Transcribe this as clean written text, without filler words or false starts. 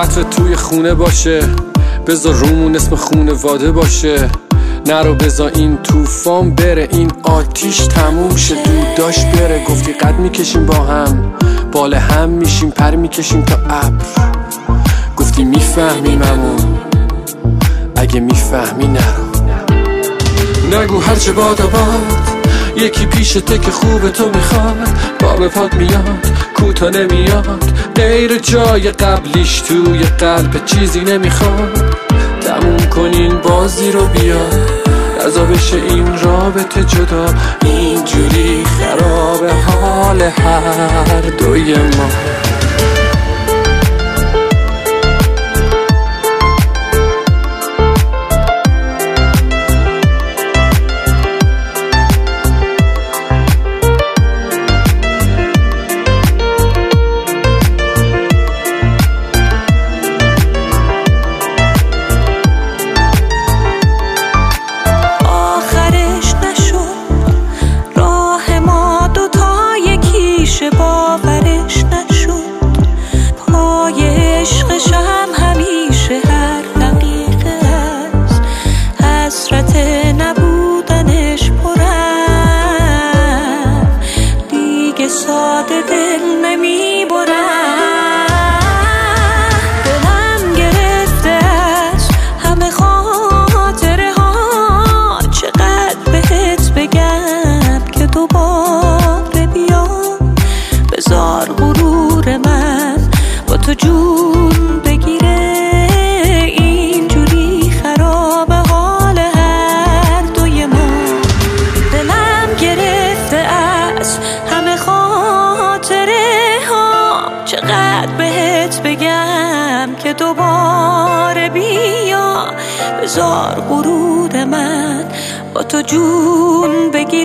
عطر توی خونه باشه، بذار رومون اسم خونواده باشه. نرو بذار این طوفان بره، این آتیش تموم شه، دود داشت بره. گفتی قد میکشیم با هم، بال هم میشیم، پر میکشیم تا ابر. گفتی میفهمیممون، اگه میفهمی نرو. نگو هرچه باد یکی پیشته که خوب تو میخواد. با به پات میاد کوتا نمیاد، غیر جای قبلیش توی قلب چیزی نمیخواد. تموم کنین بازی رو بیا، رضا بشه این رابطه جدا. اینجوری خراب حال هر دوی ما. باورش نشد پای عشقشم همیشه هر دقیقه است حسرت نبودنش پرم دیگه ساده دل نمیبرم. دلم گرفته از همه خاطره ها، چقدر بهت بگم که دوباره بیام. بذار غرور من با تو جون بگیره، اینجوری خراب حال هر دوی ما. دلم گرفته از همه خاطره ها، چقدر بهت بگم که دوباره بیا. بذار غرور من با تو جون بگیره.